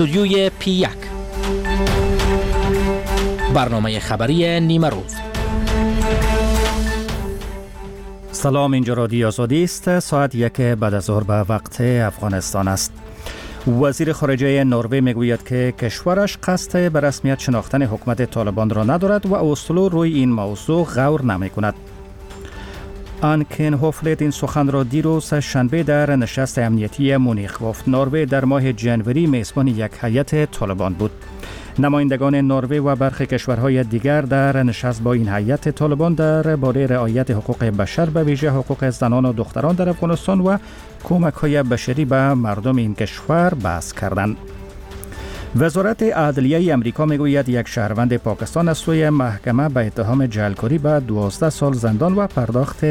استودیوی P1 برنامه خبری نیمه روز. سلام، اینجا رادیو آزادی است. ساعت 1 بعد از ظهر به وقت افغانستان است. وزیر خارجه نروژ میگوید که کشورش قصد به رسمیت شناختن حکومت طالبان را ندارد و اسلو روی این موضوع غور نمی‌کند. آنکن هوفلت این سخن را دیروز شنبه در نشست امنیتی مونیخ گفت. نروژ در ماه جنوری میزبان یک هیئت طالبان بود. نمایندگان نروژ و برخی کشورهای دیگر در نشست با این هیئت طالبان درباره رعایت حقوق بشر، به ویژه حقوق زنان و دختران در افغانستان و کمک‌های بشری به مردم این کشور بحث کردند. وزارت عدلیه امریکا میگوید یک شهروند پاکستان از سوی محکمه به اتهام جعلکاری به 12 سال زندان و پرداخت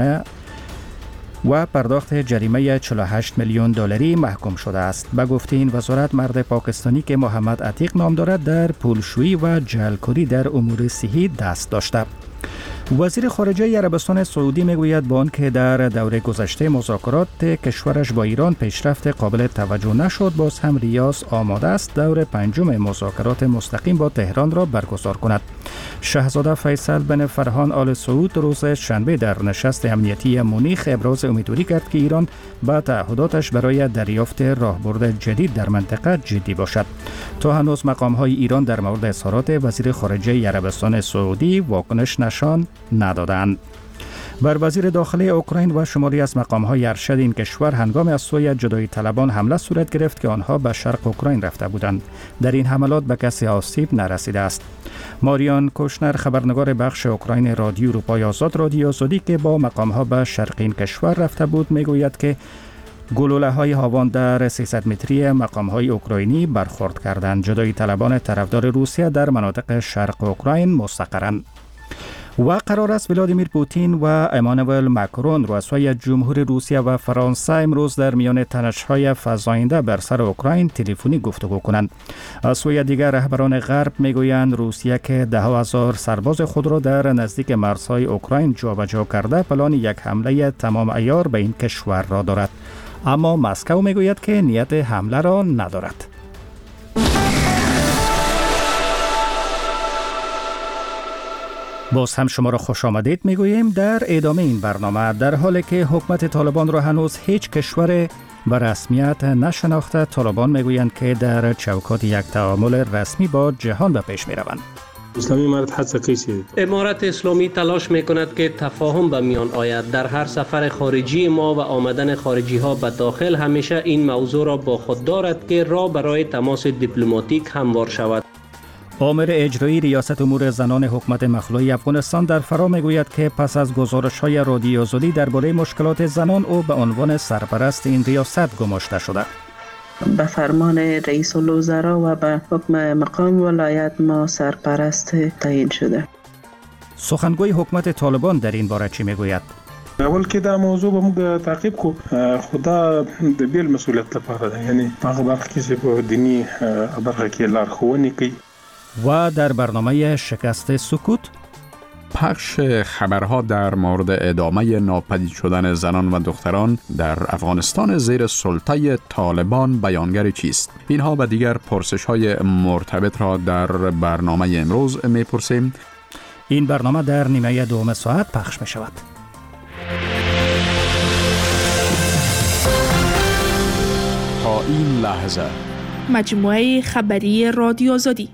جریمه 48 میلیون دلاری محکوم شده است. به گفته این وزارت، مرد پاکستانی که محمد عتیق نام دارد در پولشویی و جعلکاری در امور صحی دست داشته. وزیر خارجه عربستان سعودی میگوید با آنکه در دوره گذشته مذاکرات کشورش با ایران پیشرفت قابل توجه نشد، باز هم ریاض آماده است دور پنجم مذاکرات مستقیم با تهران را برگزار کند. شاهزاده فیصل بن فرهان آل سعود روز شنبه در نشست امنیتی مونیخ ابراز امیدواری کرد که ایران با تعهداتش برای دریافت راهبرد جدید در منطقه جدی باشد. تا هنوز مقام‌های ایران در مورد اظهارات وزیر خارجه عربستان سعودی واکنش نشان ندادند. بر وزیر داخلی اوکراین و شماری از مقام‌های ارشد این کشور هنگام از سوی جدایی طلبان حمله صورت گرفت که آنها به شرق اوکراین رفته بودند. در این حملات به کسی آسیب نرسیده است. ماریان کوشنر، خبرنگار بخش اوکراین رادیو اروپای آزادی که با مقام‌ها به شرق این کشور رفته بود، میگوید که گلوله‌های هاوان در 300 متری مقام‌های اوکراینی برخورد کردند. جدایی طلبان طرفدار روسیه در مناطق شرق اوکراین مستقرند. و قرار است ولادیمیر پوتین و امانوئل ماکرون، رؤسای جمهور روسیه و فرانسه، امروز در میان تنش‌های فزاینده بر سر اوکراین تلفنی گفتگو کنند. از سوی دیگر رهبران غرب میگویند روسیه که 10,000 سرباز خود را در نزدیک مرزهای اوکراین جابجا کرده، پلان یک حمله تمام عیار به این کشور را دارد. اما مسکو میگوید که نیت حمله را ندارد. باز هم شما را خوش آمدید میگوییم در ادامه این برنامه. در حالی که حکومت طالبان را هنوز هیچ کشور به رسمیت نشناخته، طالبان میگویند که در چوکات یک تعامل رسمی با جهان به پیش میروند. امارت اسلامی تلاش میکند که تفاهم به میان آید. در هر سفر خارجی ما و آمدن خارجی ها به داخل همیشه این موضوع را با خود دارد که راه برای تماس دیپلماتیک هموار شود. آمر اجرایی ریاست امور زنان حکومت مخلوعی افغانستان در فرا میگوید که پس از گزارش‌های رادیو آزادی درباره مشکلات زنان، او به عنوان سرپرست این ریاست گماشته شده. به فرمان رئیس الوزراء و به حکم مقام ولایت ما سرپرست تعیین شده. سخنگوی حکومت طالبان در این باره چی میگوید؟ اول که دا موضوع به موږ تعقیب کو، خدا د بیل مسئولیت لپاره ده، یعنی هغه برخه کې په دینی برخه کې لارښوونې کوي. و در برنامه شکست سکوت، پخش خبرها در مورد ادامه ناپدید شدن زنان و دختران در افغانستان زیر سلطه طالبان بیانگر چیست؟ اینها و دیگر پرسش‌های مرتبط را در برنامه امروز می‌پرسیم. این برنامه در نیمه دوم ساعت پخش می‌شود. تا این لحظه مجموعه خبری رادیو آزادی.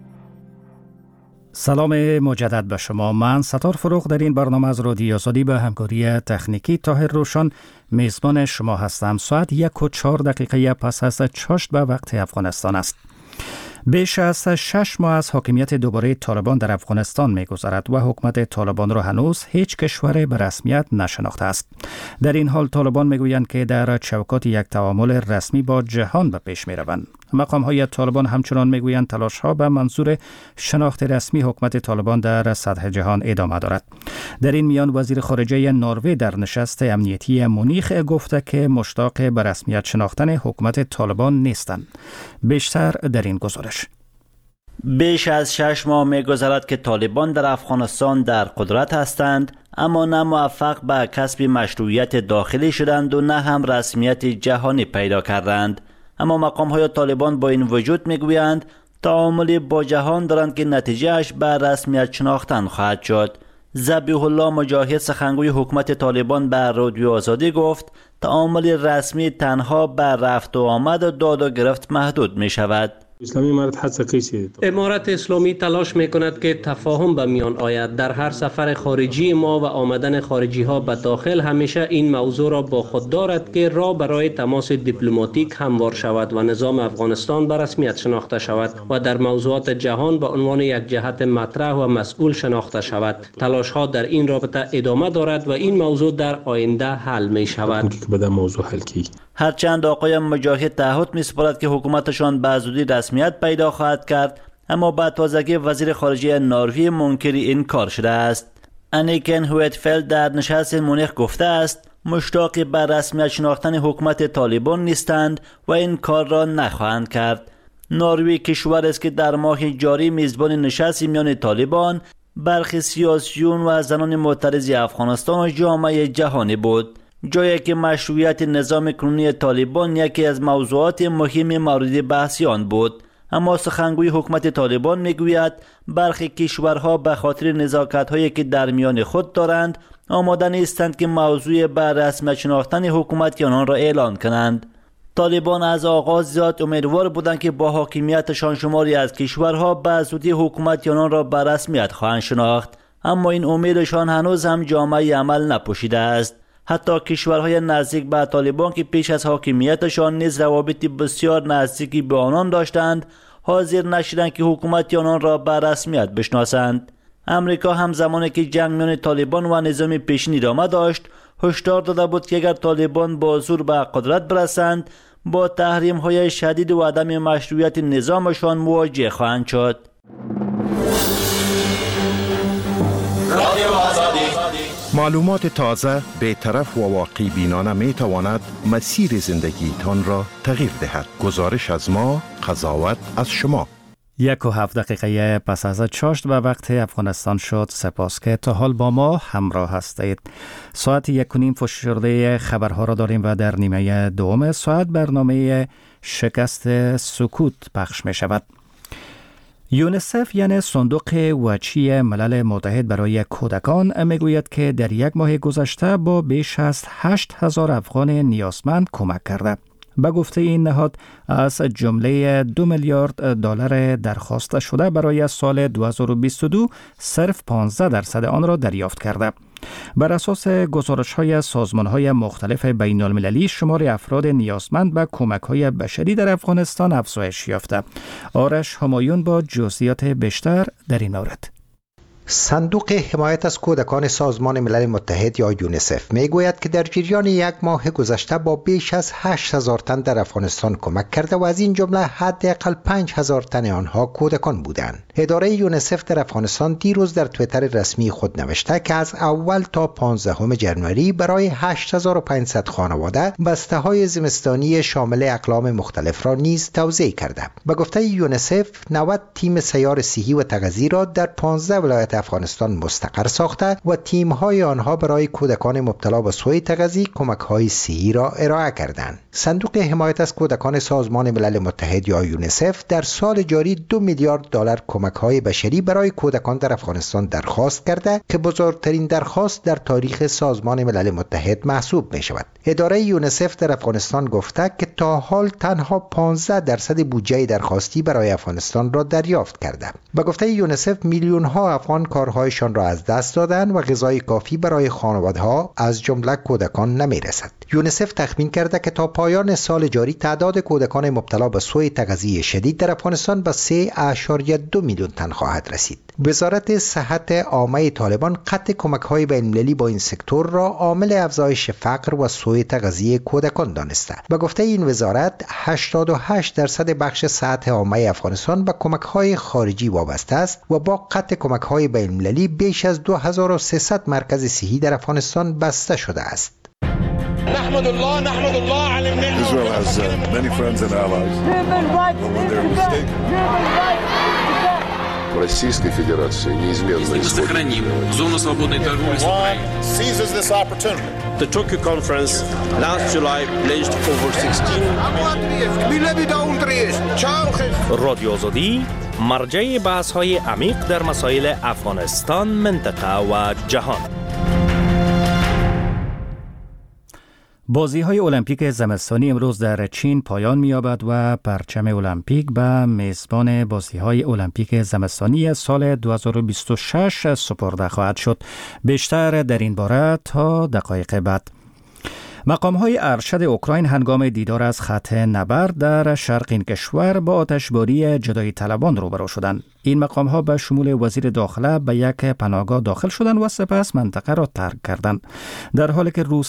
سلام مجدد به شما. من ستار فروغ در این برنامه از رادیو آزادی به همکاری تکنیکی طاهر روشن میزبان شما هستم. ساعت 1:04 پس از چاشت به وقت افغانستان است. بیش از 6 ماه از حاکمیت دوباره طالبان در افغانستان می‌گذرد و حکومت طالبان را هنوز هیچ کشور به رسمیت نشناخته است. در این حال طالبان میگویند که در چوکات یک تعامل رسمی با جهان به پیش می‌روند. مقام‌های طالبان همچنان میگویند تلاش‌ها به منظور شناخت رسمی حکومت طالبان در سطح جهان ادامه دارد. در این میان وزیر خارجه نروژ در نشست امنیتی مونیخ گفته که مشتاق به رسمیت شناختن حکومت طالبان نیستند. بیشتر در این گزارش. بیش از 6 ماه می‌گذرد که طالبان در افغانستان در قدرت هستند، اما نه موفق به کسب مشروعیت داخلی شدند و نه هم رسمیت جهانی پیدا کردند. اما مقام‌های طالبان با این وجود میگویند تعاملی با جهان دارند که نتیجهش به رسمیت شناختن خواهد شد. ذبیح الله مجاهد سخنگوی حکومت طالبان به رادیو آزادی گفت تعامل رسمی تنها به رفت و آمد و داد و گرفت محدود می شود. امارت اسلامی تلاش میکند که تفاهم به میان آید. در هر سفر خارجی ما و آمدن خارجی ها به داخل همیشه این موضوع را با خود دارد که راه برای تماس دیپلماتیک هموار شود و نظام افغانستان به رسمیت شناخته شود و در موضوعات جهان به عنوان یک جهت مطرح و مسئول شناخته شود. تلاش ها در این رابطه ادامه دارد و این موضوع در آینده حل می شود. هرچند آقای مجاهد تعهد می‌سپارد که حکومتشان به زودی رسمیت پیدا خواهد کرد، اما با تازگی وزیر خارجه نروژ منکر این کار شده است. انیکن هویتفلد در نشست مونیخ گفته است مشتاق به رسمیت شناختن حکومت طالبان نیستند و این کار را نخواهند کرد. نروژ کشور است که در ماه جاری میزبان نشستی میان طالبان، برخی سیاسیون و زنان معترض افغانستان و جامعه جهانی بود، جایی که مشروعیت نظام کنونی طالبان یکی از موضوعات مهم مورد بحث آن بود. اما سخنگوی حکومت طالبان میگوید برخی کشورها به خاطر نزاکت‌هایی که در میان خود دارند آماده نیستند که موضوع به رسمیت شناختن حکومت آنان را اعلان کنند. طالبان از آغاز زیاد امیدوار بودند که با حاکمیتشان شماری از کشورها به زودی حکومت آنان را به رسمیت خواهند شناخت، اما این امیدشان هنوز هم جامعه عمل نپوشیده است. حتی کشورهای نزدیک به طالبان که پیش از حاکمیتشان نیز روابط بسیار نزدیکی به آنان داشتند، حاضر نشدند که حکومت آنان را به رسمیت بشناسند. امریکا هم زمانی که جنگ میان طالبان و نظام پیشین ادامه داشت، هشدار داده بود که اگر طالبان با زور به قدرت برسند، با تحریم‌های شدید و عدم مشروعیت نظامشان مواجه خواهند شد. معلومات تازه، بی‌طرف و واقعی بینانه می تواند مسیر زندگیتان را تغییر دهد. گزارش از ما، قضاوت از شما. 1:07 دقیقه پس از چاشت به وقت افغانستان شد. سپاس که تا حال با ما همراه هستید. ساعت 1:30 فشرده خبرها را داریم و در نیمه دوم ساعت برنامه شکست سکوت پخش می شود. یونیسف یعنی صندوق وچی ملل متحد برای کودکان میگوید که در یک ماه گذشته با بیش از 8,000 افغان نیازمند کمک کرده. به گفته این نهاد از جمله 2 میلیارد دلار درخواست شده برای سال 2022 صرف 15% آن را دریافت کرده. بر اساس گزارش‌های سازمان‌های مختلف بین‌المللی شمار افراد نیازمند به کمک‌های بشری در افغانستان افزایش یافته. آرش همایون با جزئیات بیشتر در این مورد. صندوق حمایت از کودکان سازمان ملل متحد یا یونیسف میگوید که در جریان یک ماه گذشته با بیش از 8,000 تن در افغانستان کمک کرده و از این جمله حداقل 5,000 تن آنها کودکان بودند. اداره یونیسف در افغانستان دیروز در توییتر رسمی خود نوشته که از اول تا 15 ژانویه برای 8500 خانواده بسته‌های زمستانی شامل اقلام مختلف را نیز توزیع کرده. به گفته یونیسف 90 تیم سیار صحی و تغذیه را در 15 ولایت افغانستان مستقر ساخته و تیم‌های آنها برای کودکان مبتلا به سوء تغذیه کمک‌های صحی را ارائه کردند. صندوق حمایت از کودکان سازمان ملل متحد یا یونیسف در سال جاری 2 میلیارد دلار کمک‌های بشری برای کودکان در افغانستان درخواست کرده که بزرگترین درخواست در تاریخ سازمان ملل متحد محسوب می‌شود. اداره یونیسف در افغانستان گفته که تا حال تنها 15% بودجه درخواستی برای افغانستان را دریافت کرده. به گفته یونیسف میلیون‌ها افغان کارهایشان را از دست دادند و غذای کافی برای خانواده‌ها از جمله کودکان نمی‌رسد. یونیسف تخمین کرده که تا پایان سال جاری تعداد کودکان مبتلا به سوء تغذیه شدید در افغانستان به 3.2 میلیون تن خواهد رسید. وزارت صحت عامه طالبان قطع کمک‌های بین‌المللی با این سکتور را عامل افزایش فقر و سوء تغذیه کودکان دانسته. به گفته این وزارت 88% بخش صحت عامه افغانستان به کمک‌های خارجی وابسته است و با قطع کمک‌های بین‌المللی بیش از 2300 مرکز صحی در افغانستان بسته شده است. نحمد الله على النعمة. Israel has many friends and allies. When they're mistaken. Российской Федерации неизменно Если мы сохраним зону свободной торговли с Украиной. Seizes this opportunity. The Tokyo conference last July pledged over 16 رادیو آزادی مرجع بحث‌های عمیق در مسائل افغانستان، منطقه و جهان. بازی‌های المپیک زمستانی امروز در چین پایان می‌یابد و پرچم المپیک به میزبان بازی‌های المپیک زمستانی سال 2026 سپرده خواهد شد. بیشتر در این باره تا دقایق بعد. مقام‌های ارشد اوکراین هنگام دیدار از خط نبرد در شرق این کشور با آتشباری جدایی طلبان روبرو شدند. این مقام‌ها به شمول وزیر داخله به یک پناهگاه داخل شدند و سپس منطقه را ترک کردند. در حالی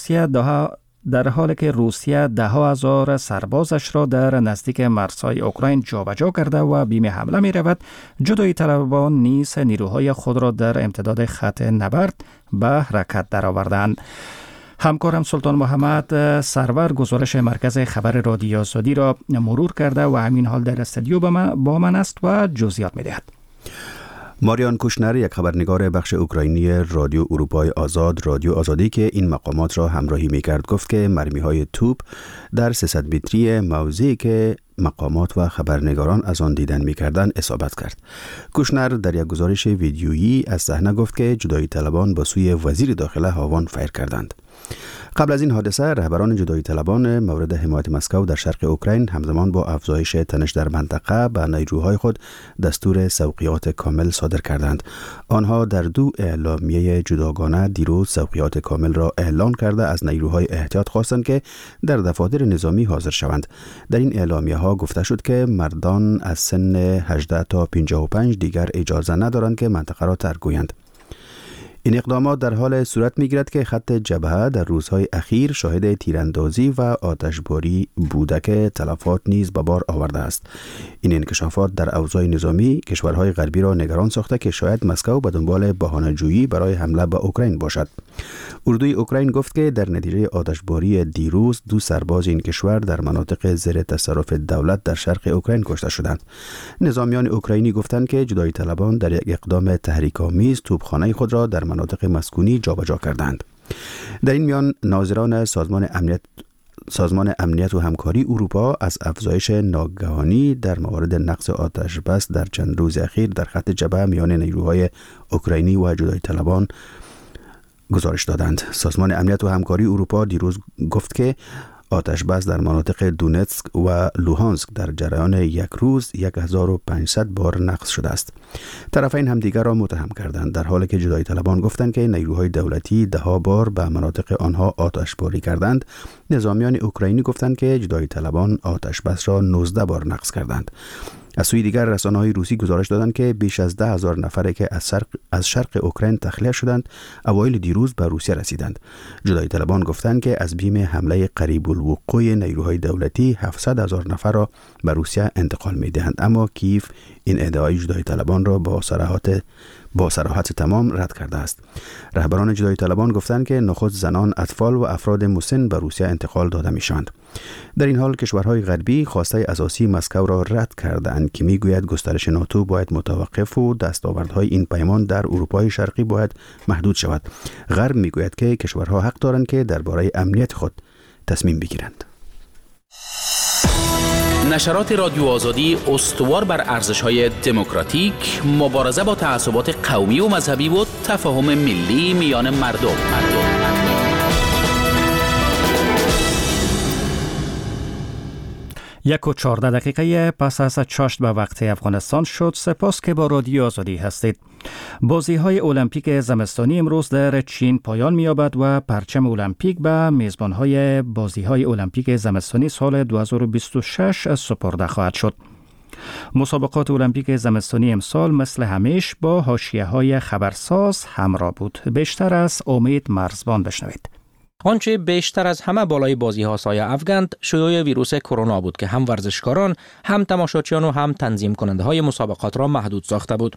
که روسیه ده هزار سربازش را در نزدیک مرزهای اوکراین جابجا کرده و بیم حمله می رود، جدایی طلبان نیز نیروهای خود را در امتداد خط نبرد به حرکت درآوردند. همکارم سلطان محمد سرور گزارش مرکز خبر رادیو آزادی را مرور کرده و همین حال در استودیو با من است و جزئیات می دهد. ماریان کوشنر، یک خبرنگار بخش اوکراینی رادیو اروپای آزاد رادیو آزادی که این مقامات را همراهی می‌کرد، گفت که مرمی‌های توپ در 300 متری موضعی که مقامات و خبرنگاران از آن دیدن می‌کردند اصابت کرد. کوشنر در یک گزارش ویدیویی از صحنه گفت که جدایی طلبان به سوی وزیر داخله هاوان فیر کردند. قبل از این حادثه رهبران جدایی طلبان مورد حمایت مسکو در شرق اوکراین همزمان با افزایش تنش در منطقه به نیروهای خود دستور سوقیات کامل صادر کردند. آنها در دو اعلامیه جداگانه دیروز سوقیات کامل را اعلان کرده از نیروهای احتیاط خواستند که در دفاتر نظامی حاضر شوند. در این اعلامیه ها گفته شد که مردان از سن 18 تا 55 دیگر اجازه ندارند که منطقه را ترک گویند. این اقدامات در حال صورت می‌گیرد که خط جبهه در روزهای اخیر شاهد تیراندازی و آتشباری بوده که تلفات نیز به بار آورده است. این انکشافات در اوضاع نظامی کشورهای غربی را نگران ساخته که شاید مسکو به دنبال بهانه‌جویی برای حمله به اوکراین باشد. اردوی اوکراین گفت که در نتیجه آتشباری دیروز 2 سرباز این کشور در مناطق زیر تصرف دولت در شرق اوکراین کشته شدند. نظامیان اوکراینی گفتند که جدایی طلبان در یک اقدام تحریک‌آمیز توپخانه خود را در مناطق مسکونی جابجا کردند. در این میان ناظران سازمان امنیت و همکاری اروپا از افزایش ناگهانی در موارد نقض آتش بس در چند روز اخیر در خط جبهه میان نیروهای اوکراینی و جدایی طلبان گزارش دادند. سازمان امنیت و همکاری اروپا دیروز گفت که آتش بس در مناطق دونتسک و لوهانسک در جریان یک روز 1500 بار نقض شده است. طرفین همدیگر را متهم کردند، در حالی که جدایی طلبان گفتند که نیروهای دولتی 10 بار به مناطق آنها آتشباری کردند. نظامیان اوکراینی گفتند که جدایی طلبان آتش بس را 19 بار نقض کردند. از سوی دیگر رسانه‌های روسی گزارش دادند که بیش از 10,000 نفر که از شرق اوکراین تخلیه شدند اوایل دیروز به روسیه رسیدند. جدایی طلبان گفتند که از بیم حمله قریب الوقوع نیروهای دولتی 700,000 نفر را به روسیه انتقال می‌دهند، اما کیف این ادعای جدایی طلبان را با صراحت تمام رد کرده است. رهبران جدایی طلبان گفتند که نخست زنان، اطفال و افراد مسن به روسیه انتقال داده می‌شوند. در این حال کشورهای غربی خواسته اساسی مسکو را رد کردند که میگوید گسترش ناتو باید متوقف و دستاوردهای این پیمان در اروپای شرقی باید محدود شود. غرب میگوید که کشورها حق دارند که درباره امنیت خود تصمیم بگیرند. نشرات رادیو آزادی استوار بر ارزش‌های دموکراتیک، مبارزه با تعصبات قومی و مذهبی و تفاهم ملی میان مردم. 1:14 دقیقه پس از چاشت به وقت افغانستان شد. سپاس که با رادیو آزادی هستید. بازی‌های المپیک زمستانی امروز در چین پایان می‌یابد و پرچم المپیک به میزبان‌های بازی‌های المپیک زمستانی سال 2026 سپرده خواهد شد. مسابقات المپیک زمستانی امسال مثل همیشه با حاشیه‌های خبرساز همراه بود. بیشتر از امید مرزبان بشنوید. آنچه بیشتر از همه بالای بازی‌ها سایه افکند شیوع ویروس کرونا بود که هم ورزشکاران، هم تماشاچیان و هم تنظیم کننده های مسابقات را محدود ساخته بود.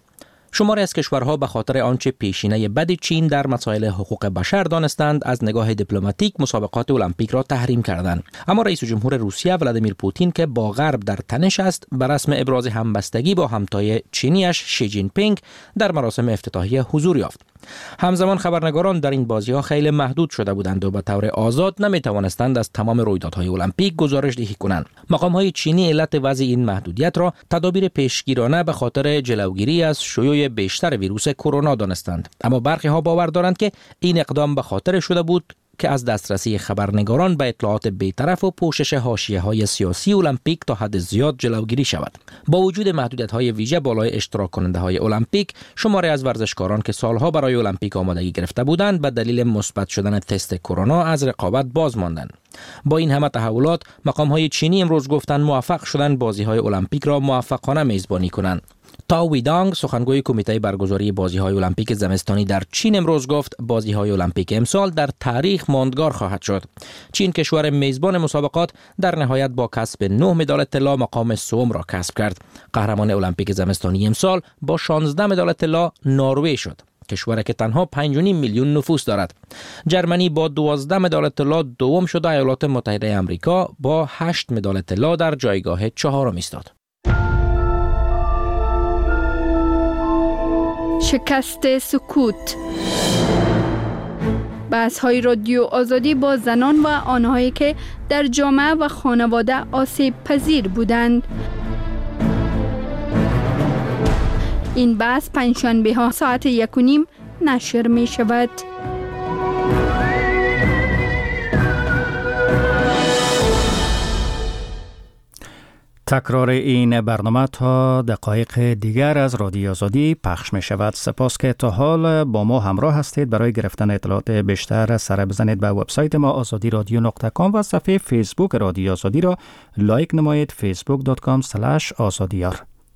شماری از کشورها به خاطر آنچه پیشینه بد چین در مسائل حقوق بشر دانستند از نگاه دیپلماتیک مسابقات المپیک را تحریم کردند. اما رئیس جمهور روسیه ولادیمیر پوتین که با غرب در تنش است، به رسم ابراز همبستگی با همتای چینیش شی جین پینگ در مراسم افتتاحیه حضور یافت. همزمان خبرنگاران در این بازی‌ها خیلی محدود شده بودند و به طور آزاد نمی‌توانستند از تمام رویدادهای المپیک گزارش دهی کنند. مقام‌های چینی علت وضع این محدودیت را تدابیر پیشگیرانه به خاطر جلوگیری از شیوع بیشتر ویروس کرونا دانستند. اما برخی‌ها باور دارند که این اقدام به خاطر شده بود که از دسترسی خبرنگاران به اطلاعات بی‌طرف و پوشش حاشیه‌های سیاسی المپیک تا حد زیاد جلوگیری شود. با وجود محدودیت‌های ویژه بالای اشتراک کننده‌های المپیک، شماری از ورزشکاران که سالها برای المپیک آمادگی گرفته بودند به دلیل مثبت شدن تست کرونا از رقابت باز ماندند. با این همه تحولات، مقام‌های چینی امروز گفتند موفق شدند بازی‌های المپیک را موفقانه میزبانی کنند. تاو ویدانگ سخنگوی کمیته برگزاری بازی‌های المپیک زمستانی در چین امروز گفت بازی‌های المپیک امسال در تاریخ ماندگار خواهد شد. چین کشور میزبان مسابقات در نهایت با کسب 9 مدال طلا مقام سوم را کسب کرد. قهرمان المپیک زمستانی امسال با 16 مدال طلا نروژ شد، کشوری که تنها 5.5 میلیون نفوس دارد. جرمنی با 12 مدال طلا دوم شد و ایالات متحده آمریکا با 8 مدال طلا در جایگاه چهارم ایستاد. شکست سکوت. بحث‌های رادیو آزادی با زنان و آنهایی که در جامعه و خانواده آسیب پذیر بودند. این بحث پنجشنبه‌ها ساعت 1:30 نشر می شود. تکرار این برنامه تا دقایق دیگر از رادیو آزادی پخش می شود. سپاس که تا حال با ما همراه هستید. برای گرفتن اطلاعات بیشتر سر بزنید به وبسایت ما azadiradio.com و صفحه فیسبوک رادیو آزادی را لایک نمایید facebook.com/azadiyar.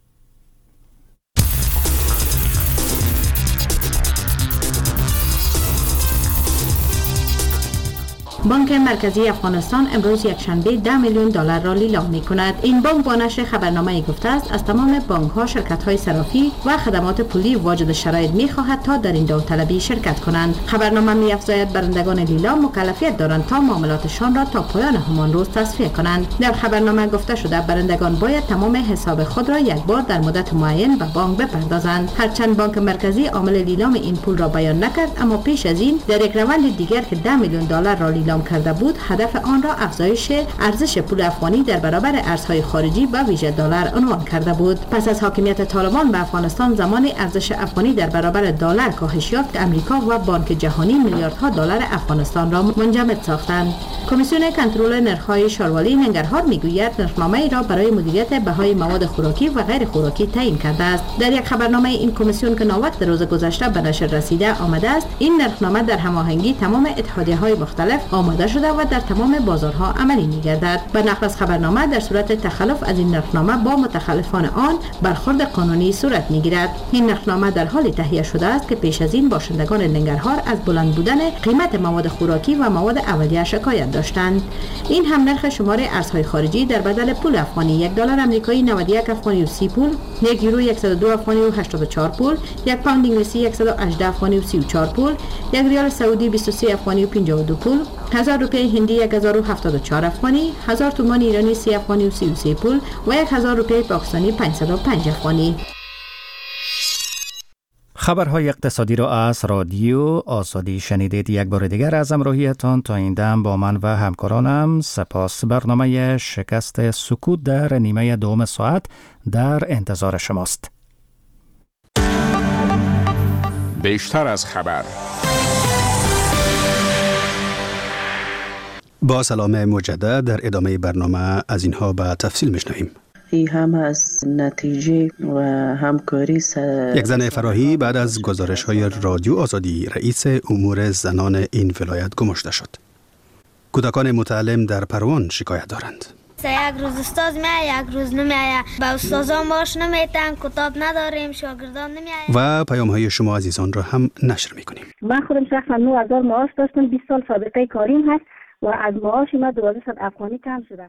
بانک مرکزی افغانستان امروز یکشنبه 10 میلیون دلار را لیلام می کند. این بانک با نشر خبرنامه گفته است از تمام بانک ها، شرکت های صرافی و خدمات پولی واجد شرایط می خواهد تا در این داوطلبی شرکت کنند. خبرنامه می افزاید برندگان لیلام مکلفیت دارند تا معاملاتشان را تا پایان همان روز تصفیه کنند. در خبرنامه گفته شده برندگان باید تمام حساب خود را یک بار در مدت معین به بانک بپردازند. هرچند بانک مرکزی عامل لیلام این پول را بیان نکرد، اما پیش از این در یک روند دیگر که 10 میلیون دلار را لیلام کرده بود، هدف آن را افزایش ارزش پول افغانی در برابر ارزهای خارجی به ویژه دلار عنوان کرده بود. پس از حاکمیت طالبان به افغانستان، زمان ارزش افغانی در برابر دلار کاهش یافت که امریکا و بانک جهانی میلیاردها دلار افغانستان را منجمد ساختند. کمیسیون کنترل نرخ‌های شاروالی ننگرهار میگوید نرخنامه‌ای را برای مدیریت بهای مواد خوراکی و غیر خوراکی تعیین کرده است. در یک خبرنامه این کمیسیون که ناوقت روز گذشته به نشر رسیده آمده است، این نرخنامه در هماهنگی تمام اتحادیه‌های مختلف آماده شده و در تمام بازارها عملی می‌گردد. به نقل از خبرنامه در صورت تخلف از این نرخنامه با متخلفان آن برخورد قانونی صورت می‌گیرد. این نرخنامه در حال تهیه شده است که پیش از این باشندگان ننگرهار از بلند بودن قیمت مواد خوراکی و مواد اولیه شکایت داشتند. این هم نرخ شمار ارزهای خارجی در بدل پول افغانی: 1 دلار آمریکایی 91 افغانی و 30 پول، 1 یورو 102 افغانی و 84 پول، 1 پوند انگلیسی 118 افغانی و 34 پول، 1 ریال سعودی 23 افغانی و 52 پول، 1000 روپیه هندی 1074 افغانی، 1000 تومان ایرانی 30 افغانی و 33 پول و 1000 روپیه پاکستانی 505 افغانی. خبرهای اقتصادی را از رادیو آزادی شنیدید. یک بار دیگر از همراهیتان تا این دم با من و همکارانم سپاس. برنامه شکست سکوت در نیمه دوم ساعت در انتظار شماست. بیشتر از خبر. با سلام مجدد در ادامه برنامه از اینها به تفصیل میشنویم. ای هم از نتیجه و همکاری یک زن فراحی بعد از گزارش‌های رادیو آزادی رئیس امور زنان این ولایت گمشته شد. کودکان متعلم در پروان شکایت دارند. یک روز استاد میاد، یک روز نمیاد. با استادان باش نمیتن، کتاب نداریم، شاگردان نمیاد. و پیام‌های شما عزیزان را هم نشر می‌کنیم. من خودم شخصا 9000 معاش داشتم، 20 سال سابقه کاریم هست و از معاش من 1200 افغانی کم شده.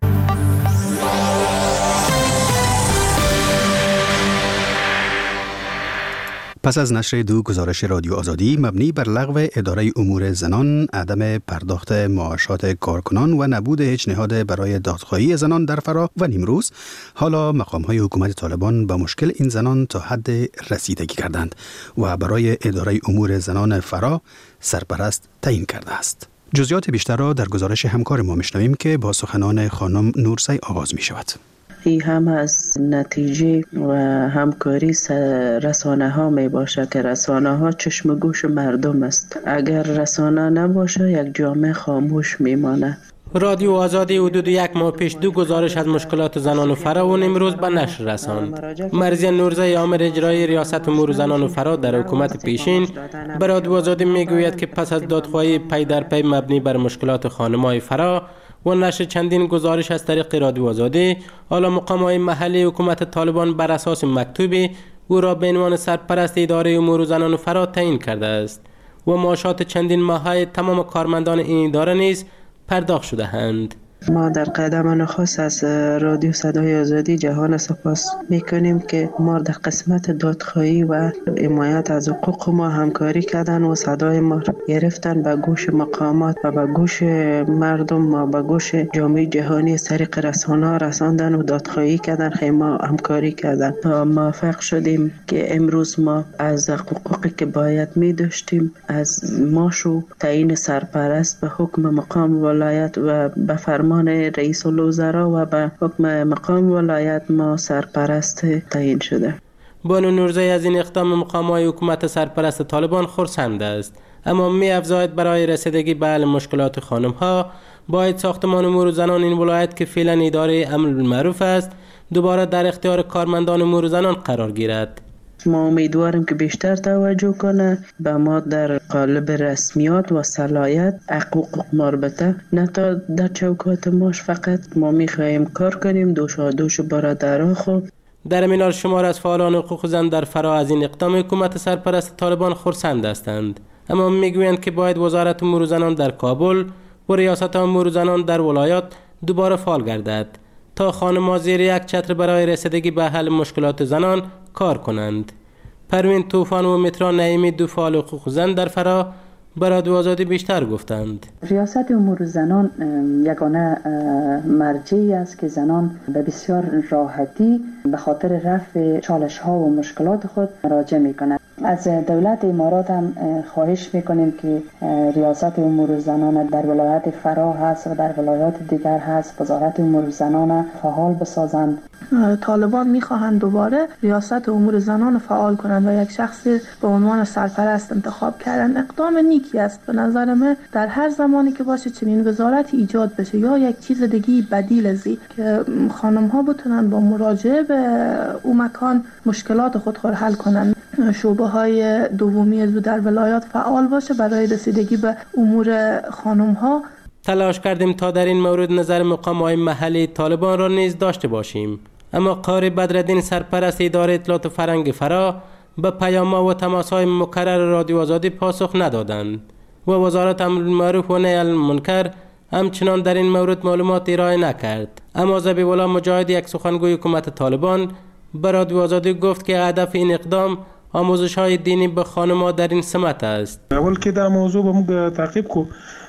پس از نشر دو گزارش رادیو آزادی مبنی بر لغو اداره امور زنان، عدم پرداخت معاشات کارکنان و نبود هیچ نهاد برای دادخواهی زنان در فرا و نیمروز، حالا مقام‌های حکومت طالبان به مشکل این زنان تا حد رسیدگی کردند و برای اداره امور زنان فرا سرپرست تعیین کرده است. جزئیات بیشتر را در گزارش همکار ما میشنویم که با سخنان خانم نورسی آغاز می شود. این هم از نتیجه و همکاری رسانه ها می باشه که رسانه ها چشم و گوش مردم است. اگر رسانه نباشه یک جامعه خاموش میمانه. رادیو آزادی حدود یک ماه پیش دو گزارش از مشکلات زنان و فرا و امروز به نشر رساند. مرضیه نورزی آمر اجرای ریاست امور زنان و فرا در حکومت پیشین به رادیو آزادی میگوید که پس از دادخواهی پی در پی مبنی بر مشکلات خانم‌های فرا و نشر چندین گزارش از طریق رادیو آزادی، حالا مقام‌های محلی حکومت طالبان بر اساس مکتوبی او را به عنوان سرپرست اداره امور زنان و فرا تعیین کرده است و معاشات چندین ماهه تمام کارمندان این اداره نیز پرداخت شده اند. ما در قدم نخست از رادیو صدای آزادی جهان سپاس میکنیم که ما در قسمت دادخواهی و حمایت از حقوق ما همکاری کردن و صدای ما گرفتن به گوش مقامات و به گوش مردم و به گوش جامعه جهانی از طریق رسانه‌ها رساندن و دادخواهی کردن. ما همکاری کردن تا موفق شدیم که امروز ما از حقوقی که باید می داشتیم از ماشو تعیین سرپرست به حکم مقام ولایت و به فرمان رئیس الوزراء و به حکم مقام ولایت ما سرپرست تعیین شده. بانو نورزی از این اقدام مقام‌های حکومت سرپرست طالبان خرسند است، اما می افزاید برای رسیدگی به حل مشکلات خانم‌ها باید ساختمان امور زنان این ولایت که فعلا اداره امر بالمعروف است دوباره در اختیار کارمندان امور زنان قرار گیرد. ما امیدواریم که بیشتر توجه کنه به ما در قالب رسمیات و صلاحیت حقوق مربوطه، نه تا در چوکات ماش فقط. ما میخواهیم کار کنیم دوش برادرها. خوب در این حال شمار از فعالان حقوق زن در فرا از این اقدام حکومت سرپرست طالبان خرسند هستند، اما میگویند که باید وزارت امور زنان در کابل و ریاست امور زنان در ولایات دوباره فعال گردد تا خانم‌ها زیر یک چتر برای رسیدگی به حل مشکلات زنان کار کنند. پروین طوفان و مترا نعیمی دو فعال حقوق زن در فرا به رادیو آزادی بیشتر گفتند. ریاست امور زنان یگانه مرجعی است که زنان به بسیار راحتی به خاطر رفع چالش ها و مشکلات خود مراجعه می کنند. از دولت امارات هم خواهش میکنیم که ریاست امور زنان در ولایت فرا هست و در ولایات دیگر هست وزارت امور زنان فعال بسازند. طالبان میخواهند دوباره ریاست امور زنان فعال کنند و یک شخص به عنوان سرپرست انتخاب کردن. اقدام نیکی است به نظر من. در هر زمانی که باشه چنین وزارتی ایجاد بشه یا یک چیز دیگه بدیل ازی که خانم ها بتونن با مراجعه به اون مکان مشکلات خود حل کنند. شعبه های دومی زو در ولایات فعال باشه برای رسیدگی به امور خانم ها. تلاش کردیم تا در این مورد نظر مقام‌های محلی طالبان را نیز داشته باشیم، اما قاری بدرالدین سرپرست اداره اطلاعات فرهنگ فرا به پیام‌ها و تماس‌های مکرر رادیو آزادی پاسخ ندادند و وزارت امر بالمعروف و نهی عن المنکر همچنان در این مورد معلومات ارائه نکرد. اما ذبیح‌الله مجاهد یک سخنگوی حکومت طالبان به رادیو آزادی گفت که هدف این اقدام آموزش‌های دینی به خانم‌ها در این سمت است. اول که دا موضوع به موږ تعقیب کو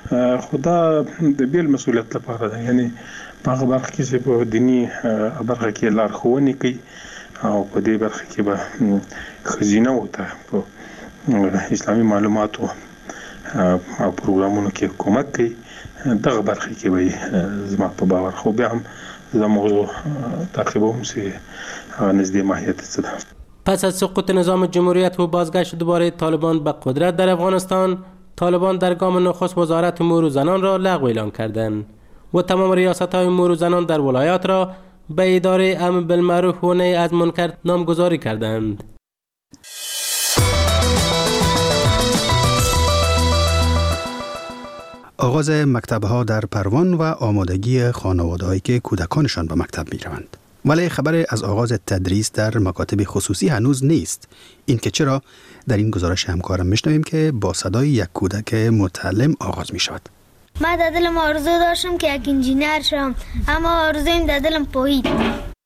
خدا د بیل مسؤلیت لپاره ده، یعنی په هغه برخه کې چې په دینی برخه کې لارښوونې کوي او په دې برخه کې به ښځینه وته په اسلامي معلوماتو او پروګرامونو کې کومک کوي. دغه برخه کې به زما په باور خو بیا هم دا موضوع تعقیبوم چې نږدې ماهیت څه ده. پس از سقوط نظام جمهوریت و بازگشت دوباره طالبان به قدرت در افغانستان، طالبان در گام نخست وزارت امور زنان را لغو اعلان کردند و تمام ریاست‌های امور زنان در ولایات را به اداره امر بالمعروف و نهی عن المنکر نامگذاری کردند. آغاز مکتب‌ها در پروان و آمادگی خانواده‌هایی که کودکانشان به مکتب می‌روند. ولی خبر از آغاز تدریس در مکاتب خصوصی هنوز نیست. این که چرا در این گزارش همکارم میشنویم که با صدای یک کودک متعلم آغاز می شود. من در دلم آرزو داشتم که یک انجینر شم، اما آرزویم در دلم پایید.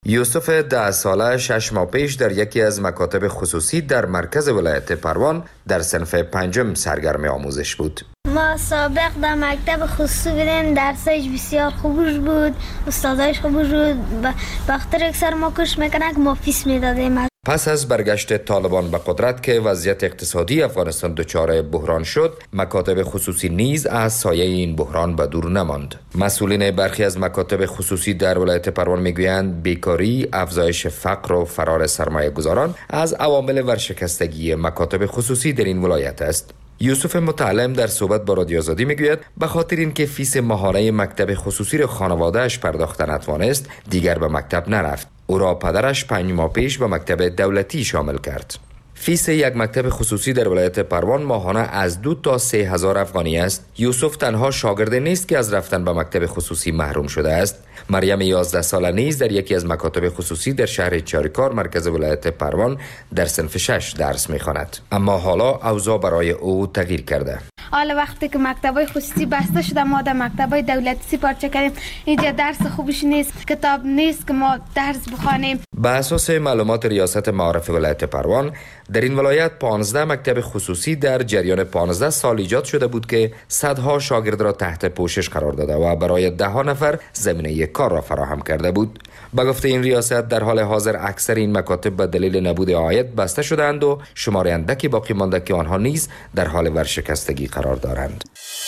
یوسف 10 ساله 6 ماه پیش در یکی از مکاتب خصوصی در مرکز ولایت پروان در صنف 5 سرگرم آموزش بود. ما سابق در مکتب خصوصی بودیم، درسش بسیار خوبش بود، استادایش خوبش بود، بخاطر اکثر ما کش میکنه که ما فیس میدادیم. پس از برگشت طالبان به قدرت که وضعیت اقتصادی افغانستان دچار بحران شد، مکاتب خصوصی نیز از سایه این بحران به دور نماند. مسئولین برخی از مکاتب خصوصی در ولایت پروان میگویند بیکاری، افزایش فقر و فرار سرمایه گذاران از عوامل ورشکستگی مکاتب خصوصی در این ولایت است. یوسف متعلم در صحبت با رادیو آزادی میگوید به خاطر اینکه فیس ماهانه مکتب خصوصی را خانواده‌اش پرداخت نتوانست، دیگر به مکتب نرفت. او را پدرش 5 ماه پیش به مکتب دولتی شامل کرد. فیس یک مکتب خصوصی در ولایت پروان ماهانه از 2 تا 3 هزار افغانی است. یوسف تنها شاگرد نیست که از رفتن به مکتب خصوصی محروم شده است. مریم 11 ساله نیز در یکی از مکاتب خصوصی در شهر چاریکار مرکز ولایت پروان در صنف 6 درس می‌خواند. اما حالا اوضاع برای او تغییر کرده. حالا وقتی که مکتبای خصوصی بسته شده ما در مکتبای دولتی سپارچه کردیم، اینجا درس خوبش نیست، کتاب نیست که ما درس بخوانیم. به اساس معلومات ریاست معارف ولایت پروان، در این ولایت 15 مکتب خصوصی در جریان 15 سال ایجاد شده بود که صدها شاگرد را تحت پوشش قرار داده و برای 10 نفر زمینه کار را فراهم کرده بود. به گفته این ریاست در حال حاضر اکثر این مکاتب به دلیل نبود عاید بسته شدند و شمار اندکی باقی مانده که آنها نیز در حال ورشکستگی قرار دارند.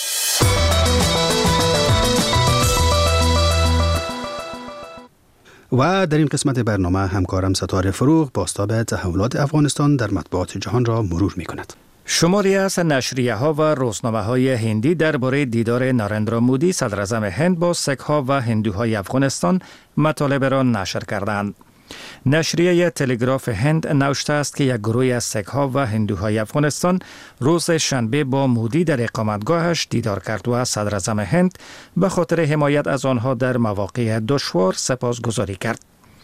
و در این قسمت برنامه همکارم ستاره فروغ بازتاب تحولات افغانستان در مطبوعات جهان را مرور می کند. شماری از نشریه ها و روزنامه های هندی درباره دیدار نارندرا مودی صدر اعظم هند با سیک ها و هندوهای افغانستان مطالب را نشر کردند. نشریه تلگراف هند نوشته است که یک گروه از سیک ها و هندوهای افغانستان روز شنبه با مودی در اقامتگاهش دیدار کرد و صدر اعظم هند به خاطر حمایت از آنها در مواقع دشوار سپاسگزاری کرد.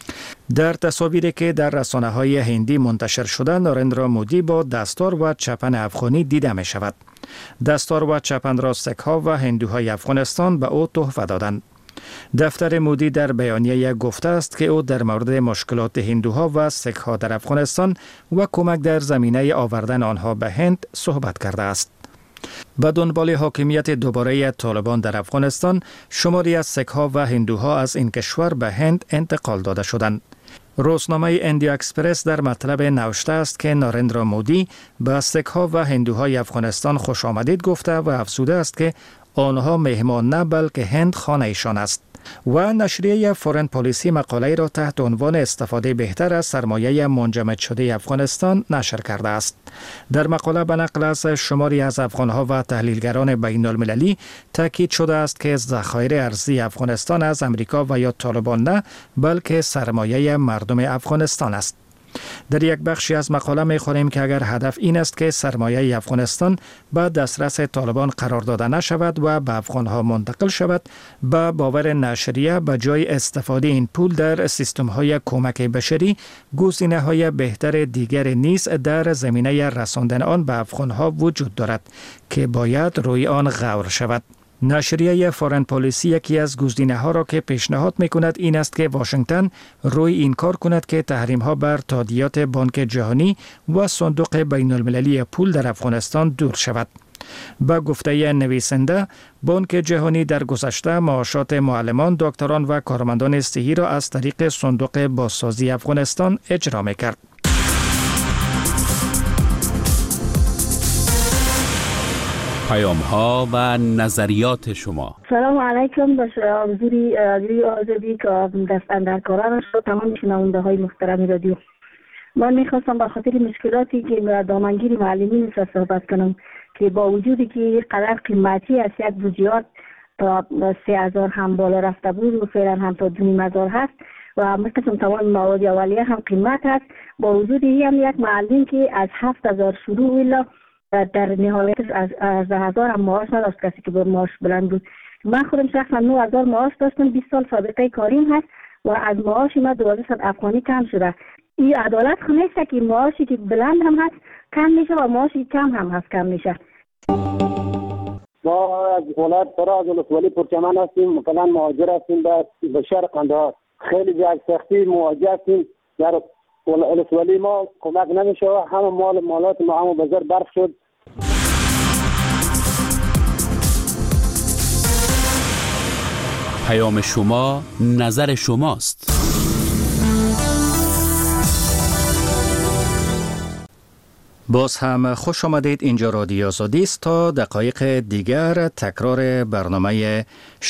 در تصاویری که در رسانه‌های هندی منتشر شده، نارندرا مودی با دستار و چپن افغانی دیده می شود. دستار و چپن را سیک ها و هندوهای افغانستان به او تحفه دادند. دفتر مودی در بیانیه گفته است که او در مورد مشکلات هندوها و سیک ها در افغانستان و کمک در زمینه آوردن آنها به هند صحبت کرده است. به دنبال حاکمیت دوباره طالبان در افغانستان، شماری از سیک ها و هندوها از این کشور به هند انتقال داده شدند. روزنامه اندیا اکسپرس در مطلب نوشته است که نارندرا مودی به سیک ها و هندوهای افغانستان خوش آمدید گفته و افزوده است که آنها مهمان نه بلکه هند خانه ایشان است. و نشریه فورن پالیسی مقاله را تحت عنوان استفاده بهتر از سرمایه منجمد شده افغانستان نشر کرده است. در مقاله به نقل از شماری از افغانها و تحلیلگران بین المللی تاکید شده است که ذخایر ارزی افغانستان از امریکا و یا طالبان نه بلکه سرمایه مردم افغانستان است. در یک بخشی از مقاله می‌خوانیم که اگر هدف این است که سرمایه افغانستان به دسترس طالبان قرار داده نشود و به افغانها منتقل شود، به باور نشریه به جای استفاده این پول در سیستم‌های کمک بشری، گزینه‌های بهتر دیگر نیز در زمینه رساندن آن به افغانها وجود دارد که باید روی آن غور شود. نشریه فورن پالیسی یکی از گزینه‌ها را که پیشنهاد می‌کند این است که واشنگتن روی این کار کند که تحریم‌ها بر تادیات بانک جهانی و صندوق بین‌المللی پول در افغانستان دور شود. با گفته نویسنده، بانک جهانی در گذشته معاشات معلمان، دکتران و کارمندان صحی را از طریق صندوق بازسازی افغانستان اجرا می‌کرد. پیام‌ها و نظریات شما. سلام علیکم. به حضور رادیو آزادی که دستاندرکارانش و تمام شنونده های محترم رادیو، من میخواستم به خاطر مشکلاتی که دامنگیر معلمین صحبت کنم که با وجودی که قدر قیمتی از یک بودجه تا 3000 هم بالا رفته بود و فعلا هم تا 2500 هست و مثل تمام مواد اولیه هم قیمت هست، با وجودی هم یک معلم که از 7000 شروع الا در نهایت از 10,000 هم معاش نداشت، کسی که با معاش بلند بود. من خودم شخصا 9000 معاش داشتم، 20 سال سابقه کاریم هست و از معاش ما 1200 افغانی کم شده. این عدالت خو نیست که معاشی که بلند هم هست کم میشه و معاشی کم هم هست کم میشه. ما از ولایت فراز ولسوالی پرچمن هستیم، مثلا مهاجر هستیم به شهر قندهار. خیلی به سختی مواجه هستیم. در ولسوالی ما کمک نمیشه، همه مالات ما هم بازار برف شد. پیام شما، نظر شماست. باز هم خوش آمدید. اینجا رادیو آزادی است. تا دقایق دیگر تکرار برنامه